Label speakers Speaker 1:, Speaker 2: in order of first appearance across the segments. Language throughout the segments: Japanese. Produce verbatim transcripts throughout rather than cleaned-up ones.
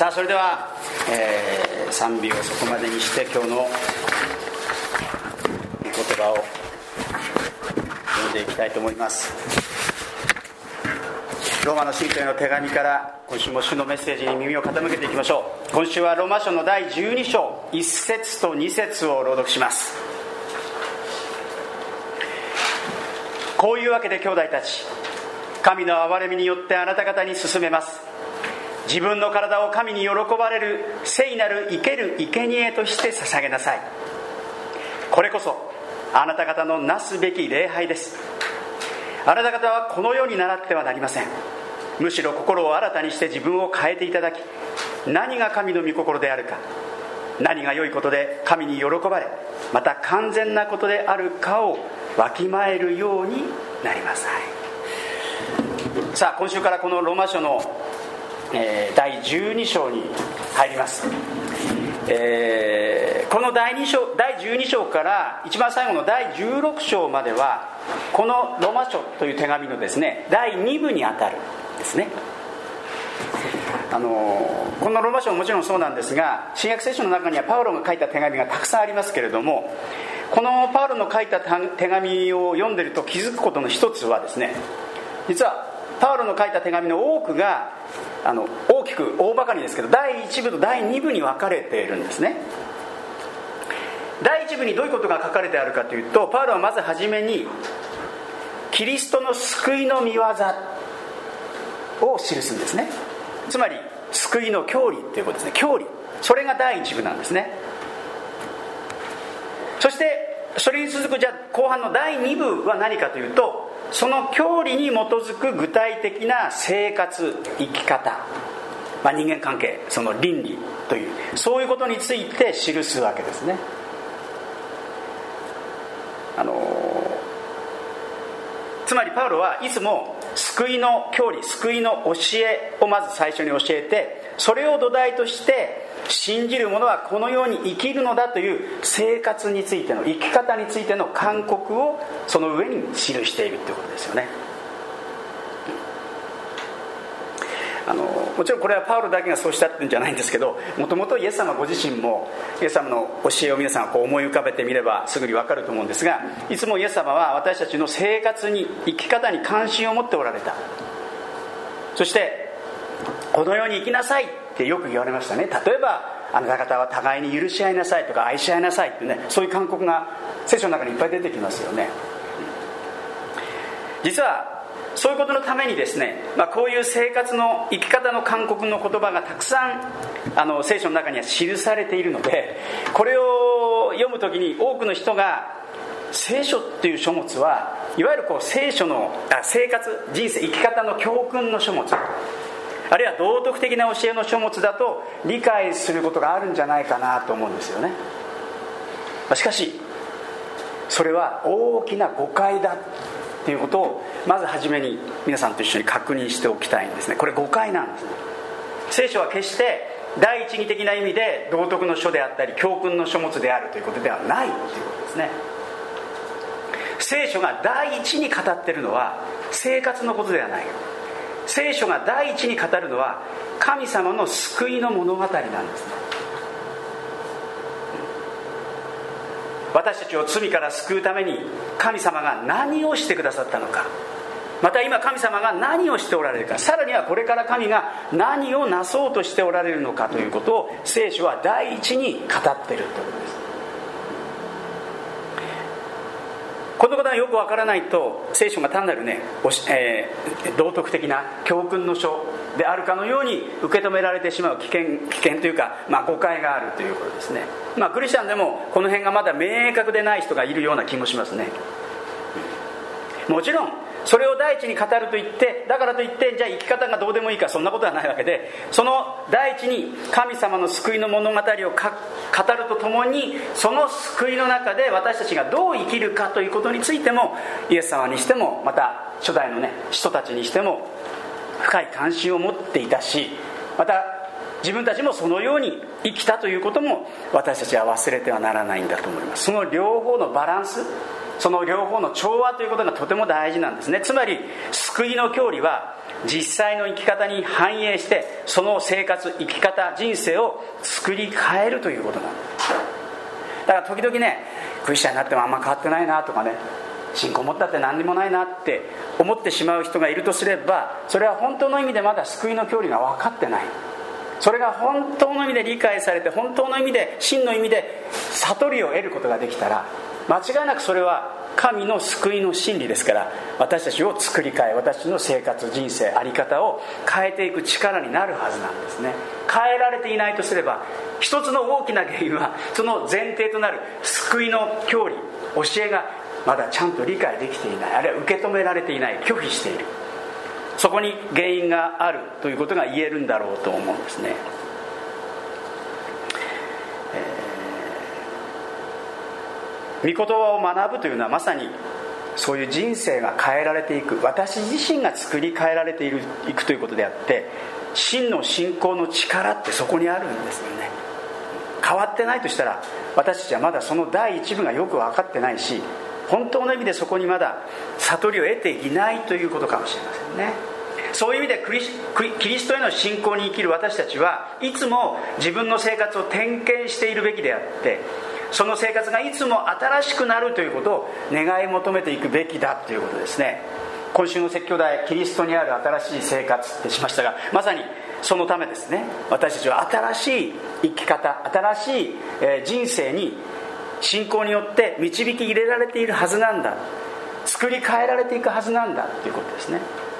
Speaker 1: さあそれでは、えー、賛美をそこまでにして今日の言葉を読んでいきたいと思います。ローマの信徒への手紙から今週も主のメッセージに耳を傾けていきましょう。今週はローマ書のだいじゅうに章いっ節とに節を朗読します。こういうわけで兄弟たち、神の憐れみによってあなた方に勧めます。自分の体を神に喜ばれる聖なる生ける生贄として捧げなさい。これこそあなた方のなすべき礼拝です。あなた方はこの世に倣ってはなりません。むしろ心を新たにして自分を変えていただき、何が神の御心であるか、何が良いことで神に喜ばれ、また完全なことであるかをわきまえるようになりなさい。さあ今週からこのローマ書の、えー、だいじゅうに章に入ります。えー、このだいに章、だいじゅうに章から一番最後のだいじゅうろく章まではこのローマ書という手紙のですねだいに部にあたるんですね。あのこのローマ書ももちろんそうなんですが、新約聖書の中にはパウロが書いた手紙がたくさんありますけれども、このパウロの書いた手紙を読んでると気づくことの一つはですね、実はパウロの書いた手紙の多くがあの大きく大バカにですけどだいいち部とだいに部に分かれているんですね。だいいち部にどういうことが書かれてあるかというと、パウロはまずはじめにキリストの救いの御業を記すんですね。つまり救いの教理ということですね。教理、それがだいいち部なんですね。そしてそれに続くじゃあ後半のだいに部は何かというと、その教理に基づく具体的な生活生き方、まあ、人間関係、その倫理というそういうことについて記すわけですね。あのつまりパウロはいつも救いの教理、救いの教えをまず最初に教えて、それを土台として信じる者はこのように生きるのだという生活についての生き方についての勧告をその上に記しているということですよね。あのもちろんこれはパウロだけがそうしたってんじゃないんですけど、もともとイエス様ご自身もイエス様の教えを皆さんこう思い浮かべてみればすぐに分かると思うんですが、いつもイエス様は私たちの生活に生き方に関心を持っておられた。そしてこのように生きなさいってよく言われましたね。例えばあなた方は互いに許し合いなさいとか愛し合いなさいってね、そういう勧告が聖書の中にいっぱい出てきますよね。実はそういうことのためにですね、まあ、こういう生活の生き方の勧告の言葉がたくさんあの聖書の中には記されているので、これを読むときに多くの人が聖書っていう書物はいわゆるこう聖書のあ生活人生生き方の教訓の書物、あるいは道徳的な教えの書物だと理解することがあるんじゃないかなと思うんですよね。しかしそれは大きな誤解だということをまずはじめに皆さんと一緒に確認しておきたいんですね。これ誤解なんです。聖書は決して第一義的な意味で道徳の書であったり教訓の書物であるということではないということですね。聖書が第一に語っているのは生活のことではない。聖書が第一に語るのは神様の救いの物語なんですね。私たちを罪から救うために神様が何をしてくださったのか、また今神様が何をしておられるか、さらにはこれから神が何をなそうとしておられるのかということを聖書は第一に語っているということです。このことがよくわからないと聖書が単なるね、えー、道徳的な教訓の書であるかのように受け止められてしまう危険、危険というか、まあ、誤解があるということですね。まあ、クリスチャンでもこの辺がまだ明確でない人がいるような気もしますね。もちろんそれを第一に語ると言って、だからといってじゃあ生き方がどうでもいいか、そんなことはないわけで、その第一に神様の救いの物語を語るとともに、その救いの中で私たちがどう生きるかということについてもイエス様にしてもまた初代のね人たちにしても深い関心を持っていたし、また自分たちもそのように生きたということも私たちは忘れてはならないんだと思います。その両方のバランス、 その両方の調和ということがとても大事なんですね。つまり救いの教理は実際の生き方に反映して、その生活、生き方、人生を作り変えるということなんです。だから時々ね、クリスチャンになってもあんま変わってないなとかね、信仰持ったって何にもないなって思ってしまう人がいるとすれば、それは本当の意味でまだ救いの教理が分かってない。それが本当の意味で理解されて、本当の意味で、真の意味で悟りを得ることができたら、間違いなくそれは神の救いの真理ですから、私たちを作り変え、私の生活、人生、在り方を変えていく力になるはずなんですね。変えられていないとすれば、一つの大きな原因はその前提となる救いの教理、教えがまだちゃんと理解できていない、あるいは受け止められていない、拒否している、そこに原因があるということが言えるんだろうと思うんですね。御言葉を学ぶというのはまさにそういう人生が変えられていく、私自身が作り変えられているいくということであって、真の信仰の力ってそこにあるんですよね。変わってないとしたら、私たちはまだその第一部がよく分かってないし、本当の意味でそこにまだ悟りを得ていないということかもしれませんね。そういう意味でクリス、キリストへの信仰に生きる私たちはいつも自分の生活を点検しているべきであって、その生活がいつも新しくなるということを願い求めていくべきだということですね。今週の説教題、キリストにある新しい生活ってしましたが、まさにそのためですね。私たちは新しい生き方、新しい人生に信仰によって導き入れられているはずなんだ、作り変えられていくはずなんだということですね。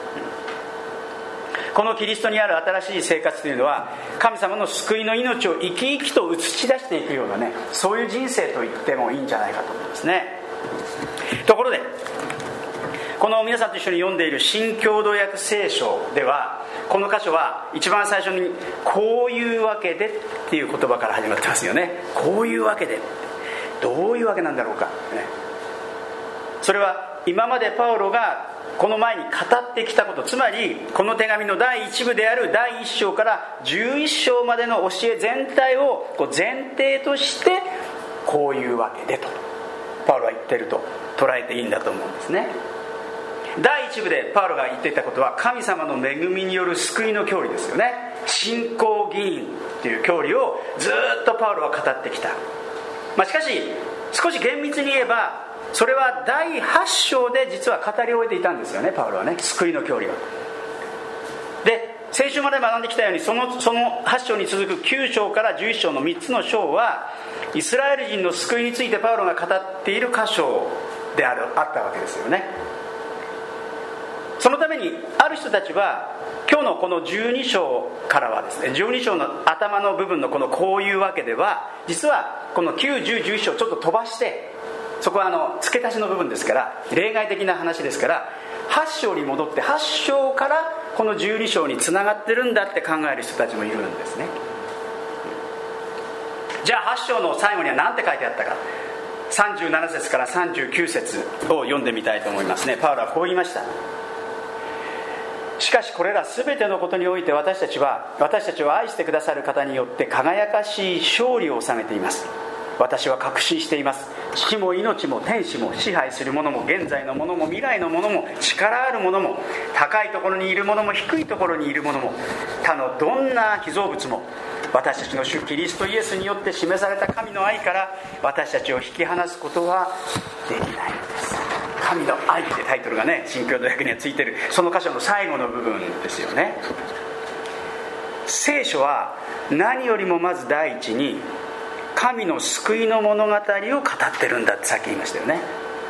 Speaker 1: このキリストにある新しい生活というのは、神様の救いの命を生き生きと映し出していくようなね、そういう人生と言ってもいいんじゃないかと思いますね。ところで、この皆さんと一緒に読んでいる新共同訳聖書では、この箇所は一番最初にこういうわけでっていう言葉から始まってますよね。こういうわけで、どういうわけなんだろうか、ね、それは今までパウロがこの前に語ってきたこと、つまりこの手紙の第一部であるだいいっ章からじゅういっ章までの教え全体をこう前提として、こういうわけでとパウロは言っていると捉えていいんだと思うんですね。第一部でパウロが言っていたことは、神様の恵みによる救いの教理ですよね。信仰義人という教理をずっとパウロは語ってきた。まあ、しかし少し厳密に言えば、それはだいはち章で実は語り終えていたんですよね、パウロはね、救いの教理を。で、先週まで学んできたように、その、そのはち章に続くきゅう章からじゅういっ章のみっつの章は、イスラエル人の救いについてパウロが語っている箇所である、あったわけですよね。そのためにある人たちは、今日のこのじゅうに章からはですね、じゅうに章の頭の部分のこのこういうわけでは、実はこのきゅう、じゅう、じゅういっ章をちょっと飛ばして、そこはあの付け足しの部分ですから、例外的な話ですから、はち章に戻ってはち章からこのじゅうに章につながってるんだって考える人たちもいるんですね。じゃあはち章の最後には何て書いてあったか、さんじゅうなな節からさんじゅうきゅう節を読んでみたいと思いますね。パウロはこう言いました。しかしこれら全てのことにおいて、私たちは私たちを愛してくださる方によって輝かしい勝利を収めています。私は確信しています。死も命も天使も支配するものも現在のものも未来のものも力あるものも高いところにいるものも低いところにいるものも他のどんな被造物も、私たちの主キリストイエスによって示された神の愛から私たちを引き離すことはできないのです。神の愛ってタイトルがね、新共同訳にはついてる、その箇所の最後の部分ですよね。聖書は何よりもまず第一に神の救いの物語を語ってるんだってさっき言いましたよね。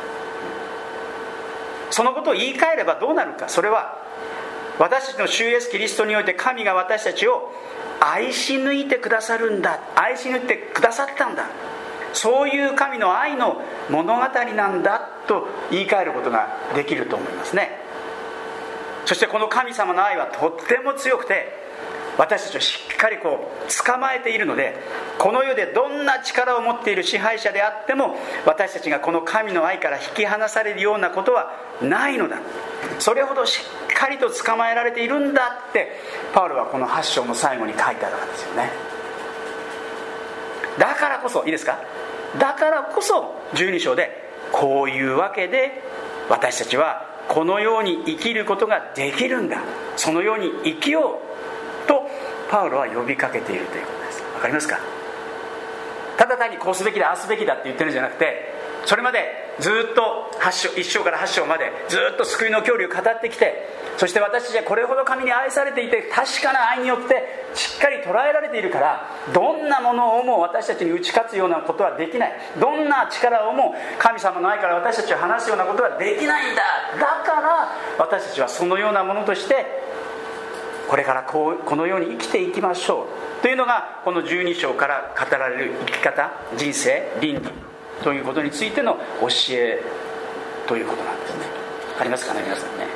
Speaker 1: そのことを言い換えればどうなるか、それは私たちの主イエスキリストにおいて神が私たちを愛し抜いてくださるんだ、愛し抜いてくださったんだ、そういう神の愛の物語なんだと言い換えることができると思いますね。そしてこの神様の愛はとっても強くて、私たちをしっかりこう捕まえているので、この世でどんな力を持っている支配者であっても、私たちがこの神の愛から引き離されるようなことはないのだ、それほどしっかりと捕まえられているんだってパウロはこのはち章の最後に書いてあるわけですよね。だからこそ、いいですか、だからこそじゅうに章でこういうわけで私たちはこのように生きることができるんだ、そのように生きようとパウロは呼びかけているということです。わかりますか？ただ単にこうすべきだああすべきだって言ってるんじゃなくて、それまでずっとはち章いっ章からはち章までずっと救いの教理を語ってきて、そして私たちはこれほど神に愛されていて確かな愛によってしっかり捉えられているから、どんなものをも私たちに打ち勝つようなことはできない、どんな力をも神様の愛から私たちを離すようなことはできないんだ、だから私たちはそのようなものとしてこれからこうこのように生きていきましょうというのが、このじゅうに章から語られる生き方、人生、倫理ということについての教えということなんですね。わかりますかね、皆さんね。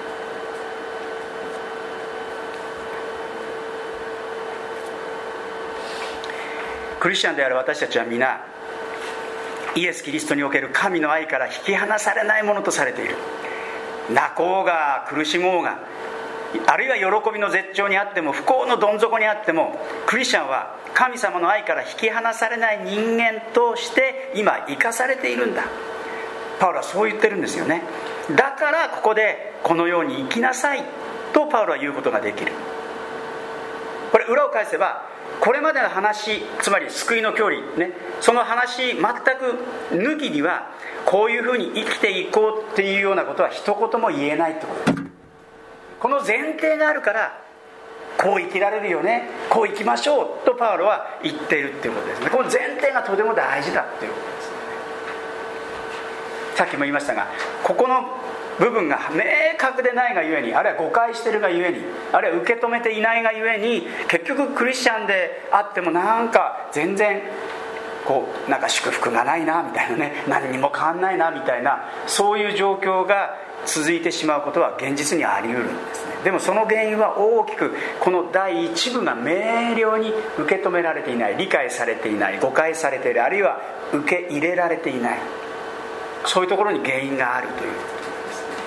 Speaker 1: クリスチャンである私たちは皆イエス・キリストにおける神の愛から引き離されないものとされている。泣こうが苦しもうが、あるいは喜びの絶頂にあっても不幸のどん底にあっても、クリスチャンは神様の愛から引き離されない人間として今生かされているんだ。パウロはそう言ってるんですよね。だからここでこのように生きなさいとパウロは言うことができる。これ裏を返せば、これまでの話、つまり救いの教理ね、その話全く抜きにはこういうふうに生きていこうっていうようなことは一言も言えないってことです。この前提があるからこう生きられるよね、こう生きましょうとパウロは言っているっていうことですね。この前提がとても大事だっていうことです。さっきも言いましたが、ここの部分が明確でないがゆえに、あるいは誤解しているがゆえに、あるいは受け止めていないがゆえに、結局クリスチャンであってもなんか全然こうなんか祝福がないなみたいなね、何にも変わんないなみたいな、そういう状況が続いてしまうことは現実にあり得るんですね。でもその原因は大きくこの第一部が明瞭に受け止められていない、理解されていない、誤解されている、あるいは受け入れられていない、そういうところに原因があるということです。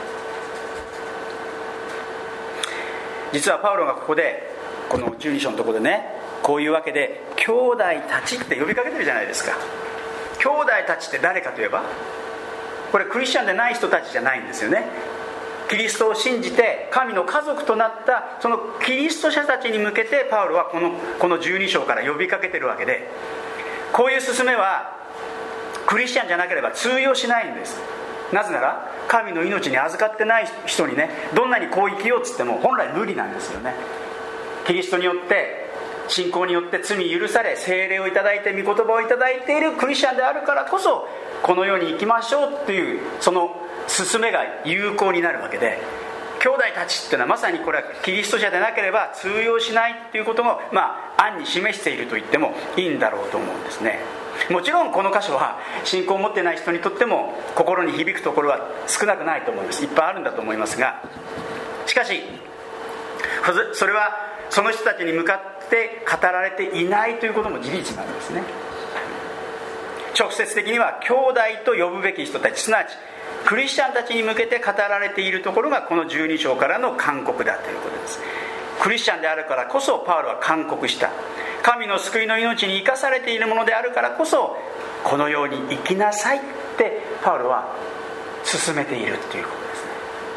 Speaker 1: 実はパウロがここでこのじゅうに章のところでね、こういうわけで兄弟たちって呼びかけてるじゃないですか。兄弟たちって誰かといえば、これクリスチャンでない人たちじゃないんですよね。キリストを信じて神の家族となったそのキリスト者たちに向けてパウロはこの、このじゅうに章から呼びかけてるわけで、こういう勧めはクリスチャンじゃなければ通用しないんです。なぜなら神の命に預かってない人にね、どんなにこう生きようっつっても本来無理なんですよね。キリストによって信仰によって罪許され、聖霊をいただいて御言葉をいただいているクリスチャンであるからこそ、このように生きましょうっていうその勧めが有効になるわけで、兄弟たちっていうのはまさにこれはキリスト者でなければ通用しないっていうことも、まあ暗に示していると言ってもいいんだろうと思うんですね。もちろんこの箇所は信仰を持ってない人にとっても心に響くところは少なくないと思います。いっぱいあるんだと思いますが、しかしそれはその人たちに向かって語られていないということも事実なんですね。直接的には兄弟と呼ぶべき人たち、すなわちクリスチャンたちに向けて語られているところがこのじゅうに章からの勧告だということです。クリスチャンであるからこそパウロは勧告した。神の救いの命に生かされているものであるからこそ、このように生きなさいってパウロは勧めているということですね。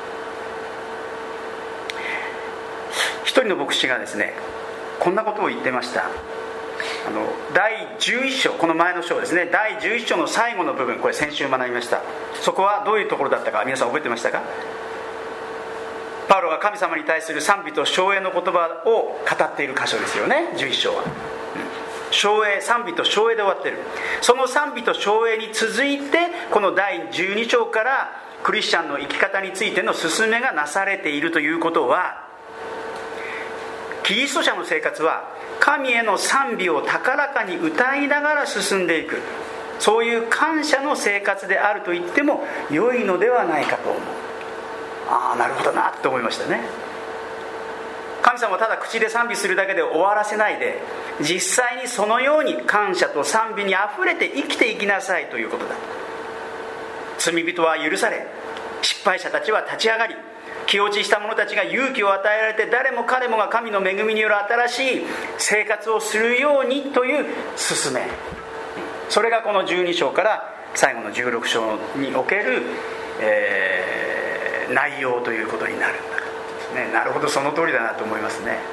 Speaker 1: 一人の牧師がですね、こんなことを言ってました。あのだいじゅういっ章、この前の章ですね、だいじゅういっ章の最後の部分、これ先週学びました。そこはどういうところだったか皆さん覚えてましたか？パウロが神様に対する賛美と称栄の言葉を語っている箇所ですよね、じゅういっ章は、うん、称栄、賛美と称栄で終わってる。その賛美と称栄に続いてこのだいじゅうに章からクリスチャンの生き方についての勧めがなされているということは、キリスト者の生活は神への賛美を高らかに歌いながら進んでいく、そういう感謝の生活であると言っても良いのではないかと思う。ああ、なるほどなと思いましたね。神様をただ口で賛美するだけで終わらせないで、実際にそのように感謝と賛美にあふれて生きていきなさいということだ。罪人は許され、失敗者たちは立ち上がり、気落ちした者たちが勇気を与えられて、誰も彼もが神の恵みによる新しい生活をするようにという勧め、それがこのじゅうに章から最後のじゅうろく章における、えー、内容ということになるんだからですね。なるほど、その通りだなと思いますね。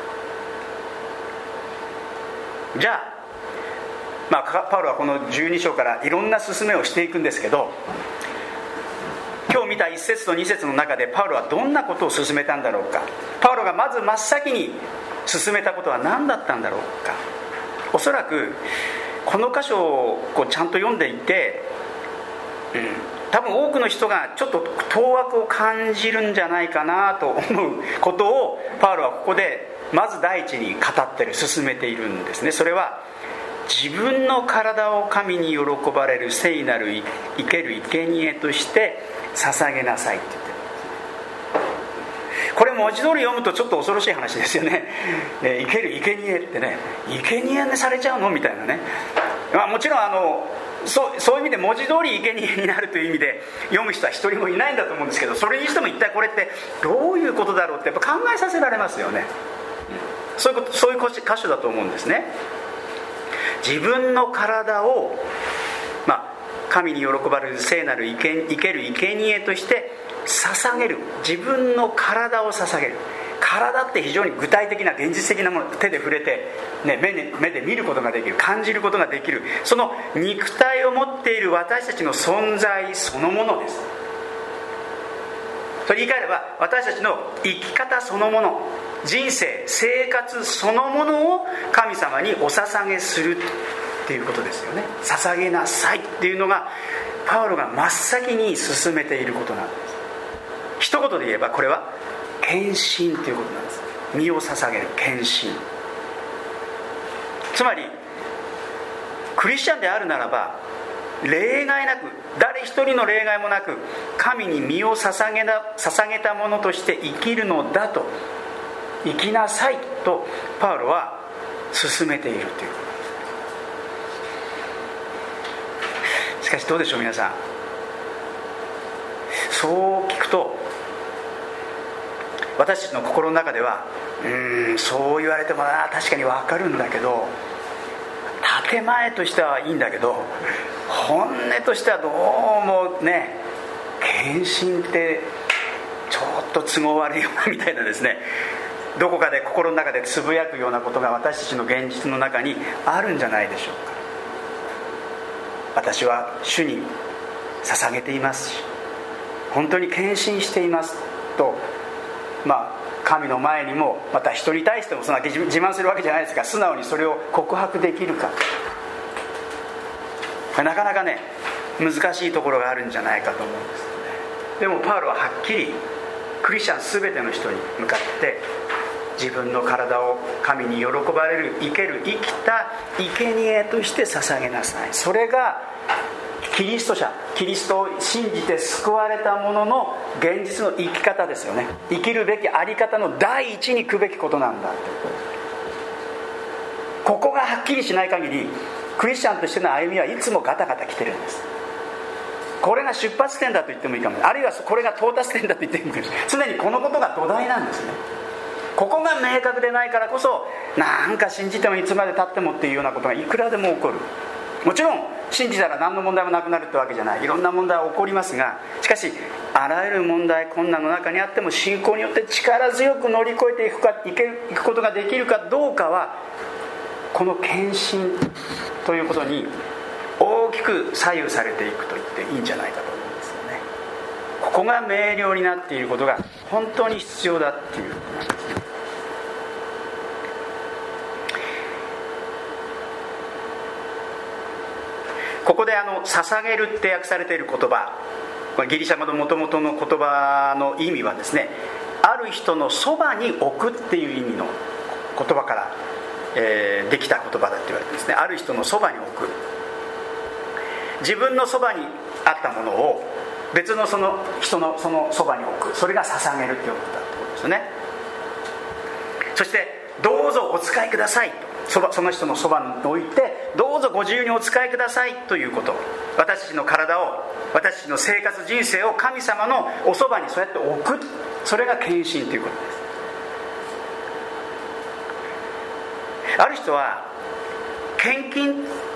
Speaker 1: じゃあ、まあ、パウロはこのじゅうに章からいろんな進めをしていくんですけど、今日見たいち節とに節の中でパウロはどんなことを進めたんだろうか。パウロがまず真っ先に進めたことは何だったんだろうか。おそらくこの箇所をこうちゃんと読んでいて、うん、多分多くの人がちょっと当惑を感じるんじゃないかなと思うことをパウロはここでまず第一に語ってる、進めているんですね。それは自分の体を神に喜ばれる聖なる生ける生贄として捧げなさいって言ってる。これ文字通り読むとちょっと恐ろしい話ですよね。生ける生贄ってね、生贄にされちゃうのみたいなね。まあ、もちろんあの そ, そういう意味で文字通り生贄になるという意味で読む人は一人もいないんだと思うんですけど、それにしても一体これってどういうことだろうってやっぱ考えさせられますよね。そういうこと、そういう箇所だと思うんですね。自分の体を、まあ、神に喜ばれる聖なる生け、生ける生贄として捧げる。自分の体を捧げる。体って非常に具体的な現実的なもの、手で触れて、ね、目で、目で見ることができる、感じることができる、その肉体を持っている私たちの存在そのものです。それ言い換えれば私たちの生き方そのもの、人生生活そのものを神様にお捧げするっていうことですよね。捧げなさいっていうのがパウロが真っ先に進めていることなんです。一言で言えばこれは献身ということなんです。身を捧げる献身。つまりクリスチャンであるならば例外なく、誰一人の例外もなく神に身を捧げた、捧げたものとして生きるのだと、生きなさいとパウロは進めているということです。しかしどうでしょう皆さん、そう聞くと私たちの心の中では、うーんそう言われてもな、確かに分かるんだけど、建前としてはいいんだけど、本音としてはどうもね、献身ってちょっと都合悪いよなみたいなですね、どこかで心の中でつぶやくようなことが私たちの現実の中にあるんじゃないでしょうか。私は主に捧げていますし、本当に献身していますと、まあ神の前にもまた人に対してもそんな自慢するわけじゃないですが、素直にそれを告白できるか、なかなかね難しいところがあるんじゃないかと思うんです。でもパウロははっきりクリスチャン全ての人に向かって自分の体を神に喜ばれる生ける生きた生贄として捧げなさい。それがキリスト者、キリストを信じて救われた者の現実の生き方ですよね。生きるべきあり方の第一に行くべきことなんだということです。ここがはっきりしない限りクリスチャンとしての歩みはいつもガタガタ来てるんです。これが出発点だと言ってもいいかも、あるいはこれが到達点だと言ってもいいかもしれない。常にこのことが土台なんですね。ここが明確でないからこそ、なんか信じてもいつまで経ってもっていうようなことがいくらでも起こる。もちろん信じたら何の問題もなくなるってわけじゃない。いろんな問題は起こりますが、しかしあらゆる問題困難の中にあっても信仰によって力強く乗り越えていくか、いけいくことができるかどうかは、この献身ということに大きく左右されていくと言っていいんじゃないかと思うんですよね。ここが明瞭になっていることが本当に必要だっていうことなんですね。ここであの捧げるって訳されている言葉、これギリシャ語の元々の言葉の意味はですね、ある人のそばに置くっていう意味の言葉から、えー、できた言葉だって言われてですね。ある人のそばに置く、自分のそばにあったものを別のその人のそのそばに置く、それが捧げるっていうことだってことですよね。そしてどうぞお使いくださいと、そ, ばその人のそばに置いて、どうぞご自由にお使いくださいということ。私たちの体を、私たちの生活人生を神様のおそばにそうやって置く、それが献身ということです。ある人は献金って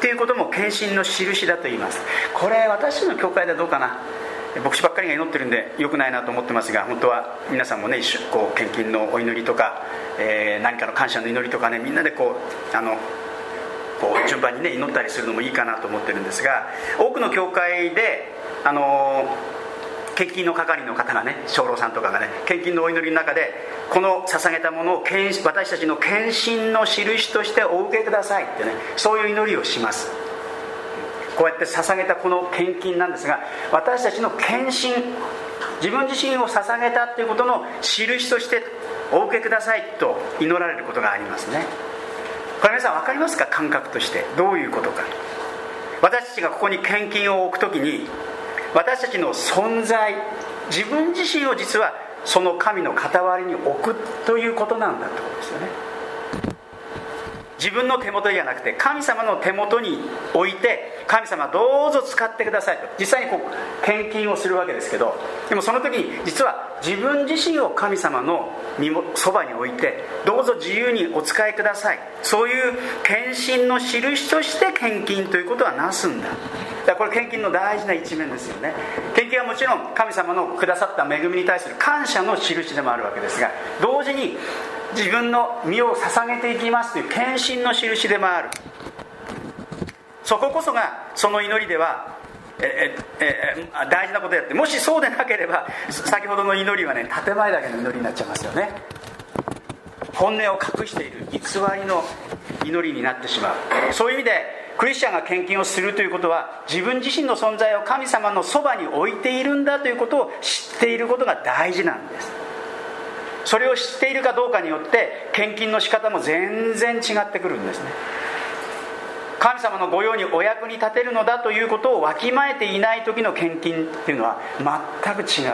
Speaker 1: っていうことも献身の印だと言います。これ私の教会ではどうかな、牧師ばっかりが祈ってるんで良くないなと思ってますが、本当は皆さんもね、一緒こう献金のお祈りとか、えー、何かの感謝の祈りとかね、みんなでこうあのこう順番にね祈ったりするのもいいかなと思ってるんですが、多くの教会であの献金の係の方がね、長老さんとかがね、献金のお祈りの中でこの捧げたものを私たちの献身の印としてお受けくださいってね、そういう祈りをします。こうやって捧げたこの献金なんですが、私たちの献身、自分自身を捧げたということの印としてお受けくださいと祈られることがありますね。これ皆さん分かりますか？感覚としてどういうことか。私たちがここに献金を置くときに、私たちの存在、自分自身を実はその神の傍りに置くということなんだということですよね。自分の手元じゃなくて神様の手元に置いて、神様どうぞ使ってくださいと実際にこう献金をするわけですけど、でもその時に実は自分自身を神様のそばに置いて、どうぞ自由にお使いください、そういう献身の印として献金ということはなすんだ。だからこれ献金の大事な一面ですよね。献金はもちろん神様のくださった恵みに対する感謝の印でもあるわけですが、同時に自分の身を捧げていきますという献身の印でもある。そここそがその祈りではえええ大事なことであって、もしそうでなければ先ほどの祈りはね、建前だけの祈りになっちゃいますよね。本音を隠している偽りの祈りになってしまう。そういう意味でクリスチャンが献金をするということは、自分自身の存在を神様のそばに置いているんだということを知っていることが大事なんです。それを知っているかどうかによって献金の仕方も全然違ってくるんですね。神様の御用にお役に立てるのだということをわきまえていない時の献金っていうのは全く違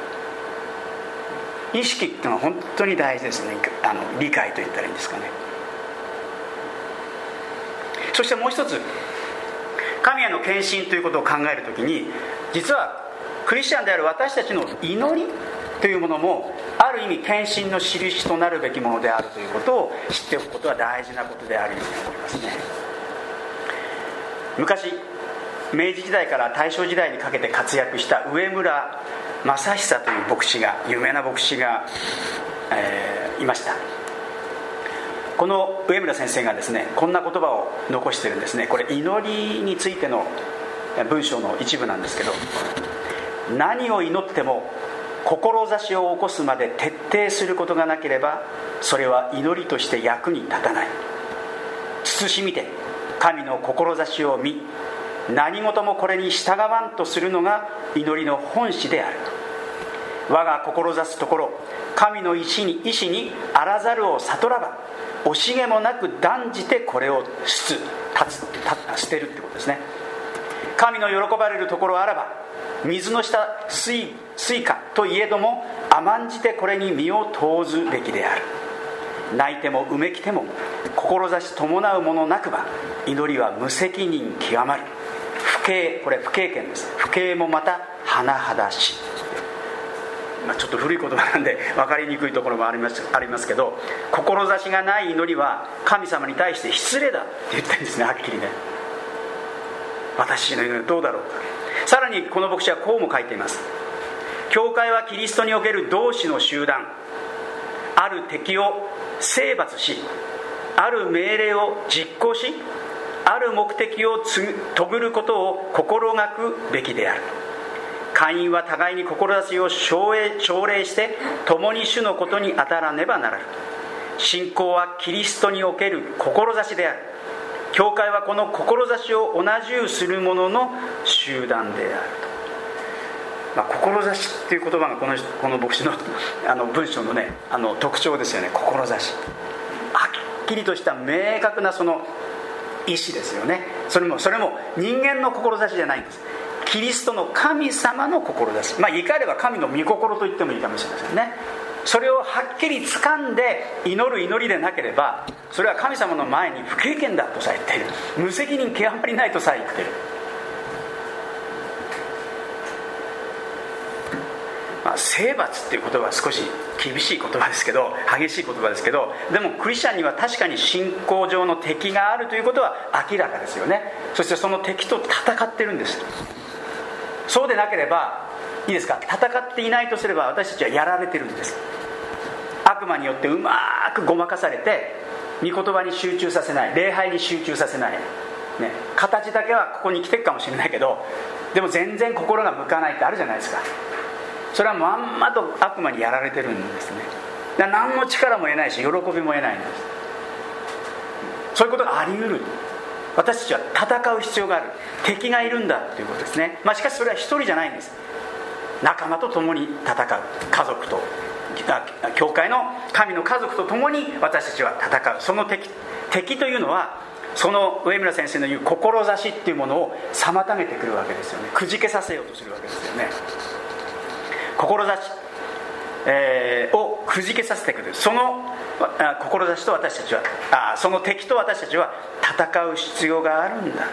Speaker 1: う。意識っていうのは本当に大事ですね。あの理解と言ったらいいんですかね。そしてもう一つ、神への献身ということを考えるときに、実はクリスチャンである私たちの祈りというものもある意味献身の印となるべきものであるということを知っておくことは大事なことであるように思いますね。昔明治時代から大正時代にかけて活躍した上村正久という牧師が、有名な牧師が、えー、いました。この上村先生がですね、こんな言葉を残しているんですね。これ祈りについての文章の一部なんですけど、何を祈っても志を起こすまで徹底することがなければ、それは祈りとして役に立たない。慎みて神の志を見、何事もこれに従わんとするのが祈りの本旨である。我が志すところ、神の意志に意志にあらざるを悟らば、惜しげもなく断じてこれを捨つ捨てるってことですね。神の喜ばれるところあらば、水の下水水かといえども甘んじてこれに身を投ずべきである。泣いてもうめきても志伴うものなくば、祈りは無責任極まる。不敬、これ不経験です。不敬もまた甚だし。まあ、ちょっと古い言葉なんで分かりにくいところもあります、ありますけど、志がない祈りは神様に対して失礼だって言ってるんですね、はっきりね。私の祈りはどうだろうか。さらにこの牧師はこうも書いています。教会はキリストにおける同志の集団、ある敵を征伐し、ある命令を実行し、ある目的を遂ぐることを心がくべきである。会員は互いに志を奨励して共に主のことに当たらねばならぬ。信仰はキリストにおける志である。教会はこの志を同じゅうする者の集団であると。まあ、志っていう言葉がこのこの牧師のあの文章のね、あの特徴ですよね。志、はっきりとした明確なその意志ですよね。それもそれも人間の志じゃないんです。キリストの神様の志、まあ言い換えれば神の御心と言ってもいいかもしれませんね。それをはっきり掴んで祈る祈りでなければ、それは神様の前に不経験だとさえ言っている。無責任極まりないとさえ言っている。 まあ、征伐っていう言葉は少し厳しい言葉ですけど、激しい言葉ですけど、でもクリスチャンには確かに信仰上の敵があるということは明らかですよね。そしてその敵と戦ってるんです。そうでなければいいですか、戦っていないとすれば私たちはやられてるんです。悪魔によってうまくごまかされて、御言葉に集中させない、礼拝に集中させない、ね、形だけはここに来てるかもしれないけど、でも全然心が向かないってあるじゃないですか。それはまんまと悪魔にやられてるんですね。だから何の力も得ないし、喜びも得ないんです。そういうことがあり得る。私たちは戦う必要がある、敵がいるんだということですね。まあ、しかしそれは一人じゃないんです。仲間と共に戦う、家族と教会の神の家族と共に私たちは戦う。その 敵, 敵というのは、その上村先生の言う志っていうものを妨げてくるわけですよね。くじけさせようとするわけですよね。志、えー、をくじけさせてくる、その志と私たちはあその敵と私たちは戦う必要があるんだ。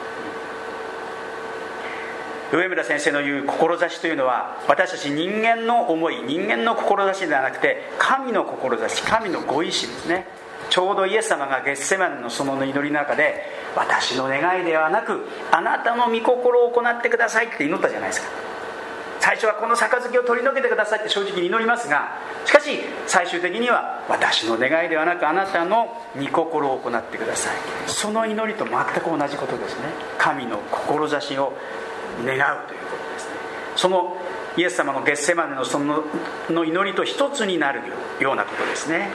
Speaker 1: 上村先生の言う志というのは、私たち人間の思い、人間の志ではなくて神の志、神のご意志ですね。ちょうどイエス様がゲッセマネの園の祈りの中で、私の願いではなくあなたの御心を行ってくださいって祈ったじゃないですか。最初はこの杯を取り除けてくださいって正直に祈りますが、しかし最終的には私の願いではなくあなたの御心を行ってください。その祈りと全く同じことですね。神の志を願うということですね。そのイエス様のゲッセマネのそのの祈りと一つになるようなことですね。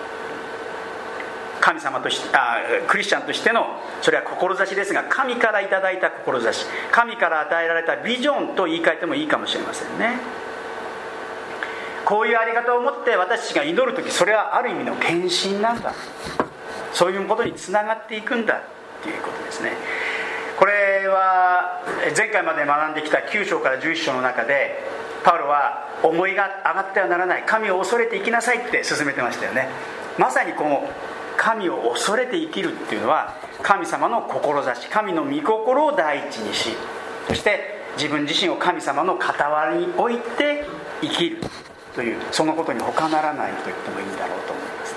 Speaker 1: 神様としてあクリスチャンとしてのそれは志ですが、神からいただいた志、神から与えられたビジョンと言い換えてもいいかもしれませんね。こういうあり方を持って私たちが祈るとき、それはある意味の献身なんだ、そういうことにつながっていくんだということですね。これは前回まで学んできたきゅう章からじゅういち章の中で、パウロは思いが上がってはならない、神を恐れて生きなさいって勧めてましたよね。まさにこの神を恐れて生きるっていうのは、神様の志、神の御心を第一にし、そして自分自身を神様の傍らに置いて生きるという、そのことに他ならないと言ってもいいんだろうと思いますね。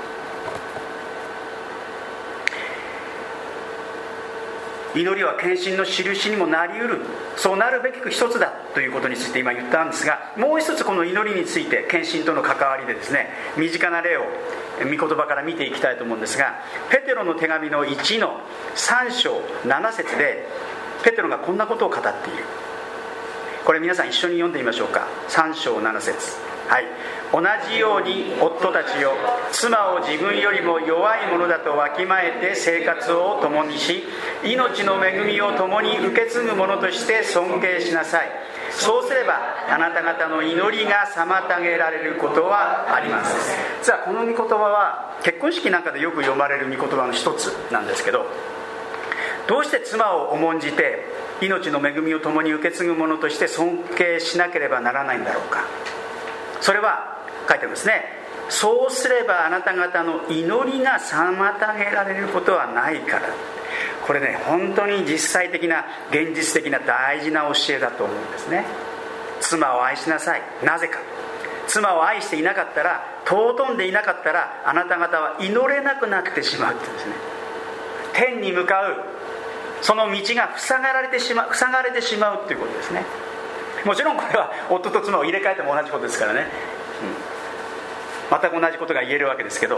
Speaker 1: 祈りは献身の印にもなりうる、そうなるべく一つだということについて今言ったんですが、もう一つこの祈りについて献身との関わりでですね、身近な例を御言葉から見ていきたいと思うんですが、ペテロの手紙のいちのさん章なな節でペテロがこんなことを語っている。これ皆さん一緒に読んでみましょうか。さん章なな節、はい、同じように夫たちよ、妻を自分よりも弱いものだとわきまえて生活を共にし、命の恵みを共に受け継ぐ者として尊敬しなさい。そうすればあなた方の祈りが妨げられることはあります。実はこの御言葉は結婚式なんかでよく読まれる御言葉の一つなんですけど、どうして妻を重んじて命の恵みを共に受け継ぐ者として尊敬しなければならないんだろうか。それは書いてあるんですね。そうすればあなた方の祈りが妨げられることはないから。これね、本当に実際的な現実的な大事な教えだと思うんですね。妻を愛しなさい。なぜか、妻を愛していなかったら、尊んでいなかったら、あなた方は祈れなくなってしまうってですね。天に向かうその道が塞がられてしまう塞がれてしまうということですね。もちろんこれは夫と妻を入れ替えても同じことですからね、うん、全く同じことが言えるわけですけど、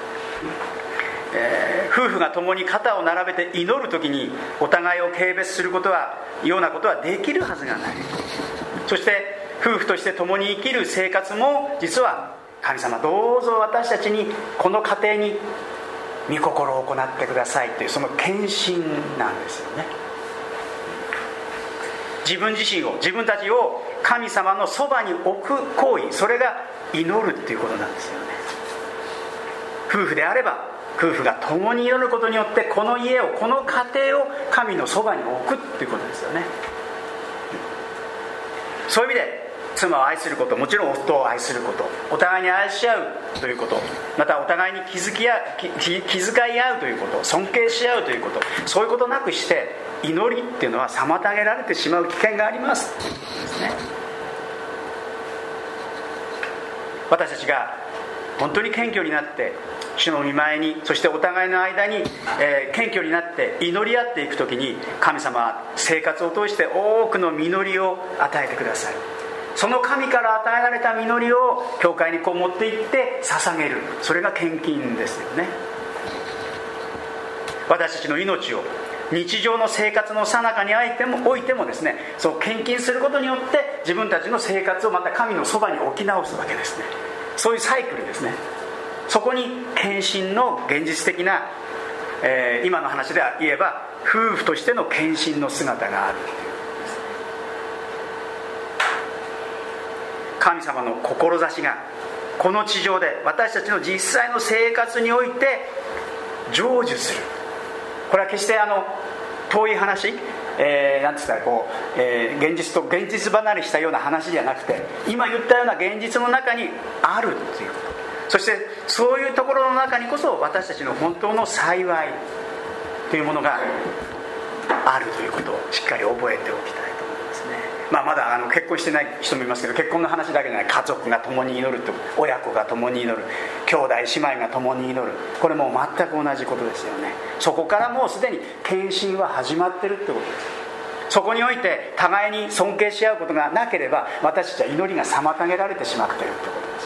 Speaker 1: えー、夫婦が共に肩を並べて祈るときにお互いを軽蔑することはようなことはできるはずがない。そして夫婦として共に生きる生活も、実は神様どうぞ私たちにこの家庭に御心を行ってくださいという、その献身なんですよね。自分自身を、自分たちを神様のそばに置く行為、それが祈るっていうことなんですよね。夫婦であれば夫婦が共に祈ることによって、この家を、この家庭を神のそばに置くっていうことですよね。そういう意味で妻を愛すること、もちろん夫を愛すること、お互いに愛し合うということ、またお互いに気づきや気、気遣い合うということ、尊敬し合うということ、そういうことなくして祈りっていうのは妨げられてしまう危険がありますですね。 私たちが本当に謙虚になって主の御前に、そしてお互いの間に、えー、謙虚になって祈り合っていくときに、神様は生活を通して多くの実りを与えてください。その神から与えられた実りを教会にこう持っていって捧げる、それが献金ですよね。私たちの命を日常の生活の最中においても、おいてもですね、そう献金することによって自分たちの生活をまた神のそばに置き直すわけですね。そういうサイクルですね。そこに献身の現実的な、えー、今の話では言えば夫婦としての献身の姿がある。神様の志がこの地上で私たちの実際の生活において成就する。これは決してあの遠い話、えー、なんて言ったらこう、えー、現実と現実離れしたような話じゃなくて、今言ったような現実の中にあるということ。そしてそういうところの中にこそ私たちの本当の幸いというものがあるということをしっかり覚えておきたいと思いますね。まあ、まだあの結婚してない人もいますけど、結婚の話だけじゃない、家族が共に祈ると、親子が共に祈る、兄弟姉妹が共に祈る、これも全く同じことですよね。そこからもうすでに献身は始まってるってことです。そこにおいて互いに尊敬し合うことがなければ、私たちは祈りが妨げられてしまっているってことです。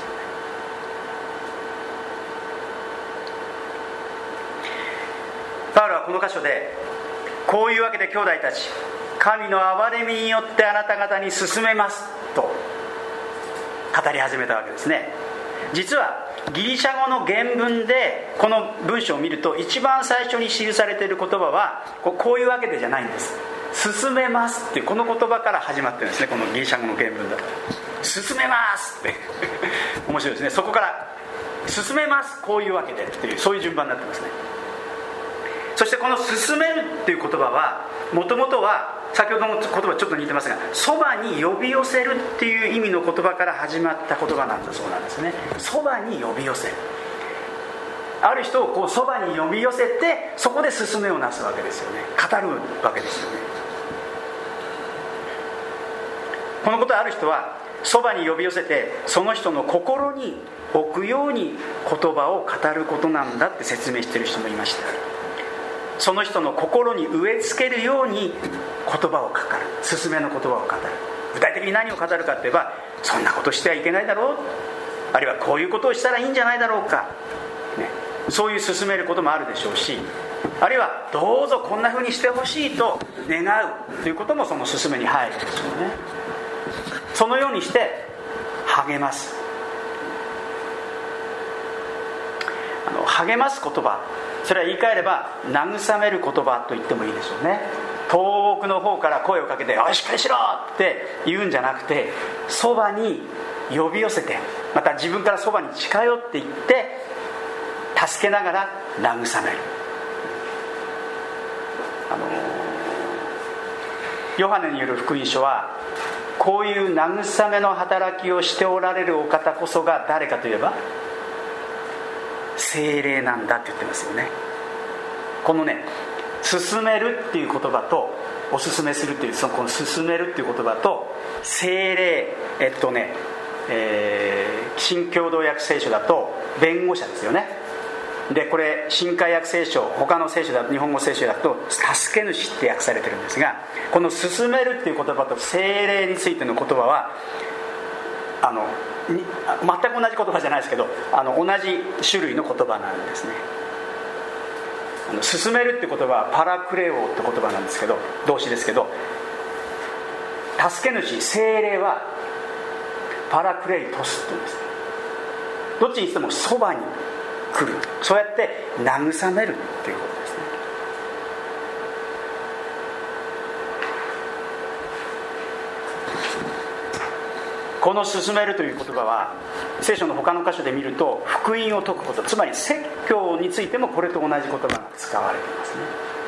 Speaker 1: パウロはこの箇所でこういうわけで兄弟たち、神の憐れみによってあなた方に進めますと語り始めたわけですね。実はギリシャ語の原文でこの文章を見ると、一番最初に記されている言葉はこういうわけでじゃないんです。進めますっていうこの言葉から始まってるんですね。このギリシャ語の原文だと進めますって面白いですね。そこから進めますこういうわけでっていう、そういう順番になってますね。そしてこの進めるっていう言葉はもともとは先ほどの言葉ちょっと似てますが、そばに呼び寄せるっていう意味の言葉から始まった言葉なんだそうなんですね。そばに呼び寄せる、ある人をこうそばに呼び寄せて、そこで進めをなすわけですよね。語るわけですよね。このことはある人はそばに呼び寄せて、その人の心に置くように言葉を語ることなんだって説明している人もいました。その人の心に植え付けるように言葉を語る、勧めの言葉を語る。具体的に何を語るかといえば、そんなことしてはいけないだろう、あるいはこういうことをしたらいいんじゃないだろうか、ね、そういう勧めることもあるでしょうし、あるいはどうぞこんな風にしてほしいと願うということもその勧めに入るでしょうね。そのようにして励ます、あの励ます言葉、それは言い換えれば慰める言葉と言ってもいいでしょうね。遠くの方から声をかけておいしっかりしろって言うんじゃなくて、そばに呼び寄せて、また自分からそばに近寄っていって助けながら慰める。あのヨハネによる福音書はこういう慰めの働きをしておられるお方こそが誰かといえば聖霊なんだって言ってますよね。このね、進めるっていう言葉とおすすめするっていう、そのこの進めるっていう言葉と聖霊、えっとね、えー、新共同訳聖書だと弁護者ですよね。でこれ新海訳聖書、他の聖書だと日本語聖書だと助け主って訳されてるんですが、この進めるっていう言葉と聖霊についての言葉はあの全く同じ言葉じゃないですけど、あの同じ種類の言葉なんですね。あの進めるって言葉はパラクレオって言葉なんですけど、動詞ですけど、助け主聖霊はパラクレイトスって言うんです。どっちにしてもそばに来る、そうやって慰めるっていうことですね。この進めるという言葉は聖書の他の箇所で見ると福音を説くこと、つまり説教についてもこれと同じ言葉が使われていますね。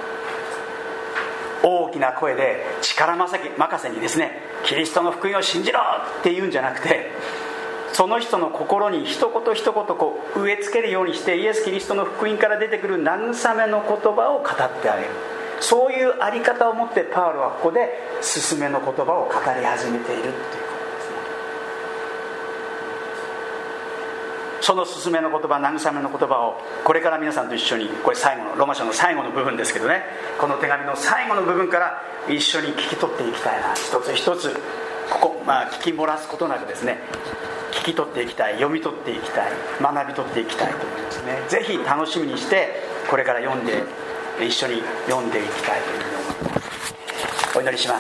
Speaker 1: 大きな声で力任せにですね、キリストの福音を信じろって言うんじゃなくて、その人の心に一言一言こう植え付けるようにして、イエス・キリストの福音から出てくる慰めの言葉を語ってあげる、そういうあり方を持ってパウロはここで勧めの言葉を語り始めているっていうことですね。 その勧めの言葉、慰めの言葉をこれから皆さんと一緒に、これ最後のローマ書の最後の部分ですけどね、この手紙の最後の部分から一緒に聞き取っていきたいな。一つ一つここ、まあ、聞き漏らすことなくですね、聞き取っていきたい、読み取っていきたい、学び取っていきたいと思いますね。ぜひ楽しみにしてこれから読んで、一緒に読んでいきたいというふうに思います。お祈りします。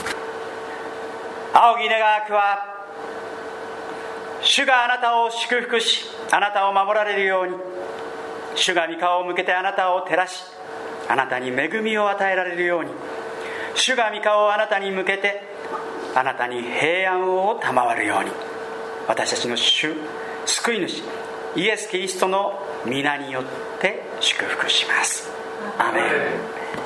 Speaker 1: 仰ぎ願わくは、主があなたを祝福し、あなたを守られるように、主が御顔を向けてあなたを照らし、あなたに恵みを与えられるように、主が御顔をあなたに向けてあなたに平安を賜るように、私たちの主、救い主イエス・キリストの皆によって祝福します。アメン。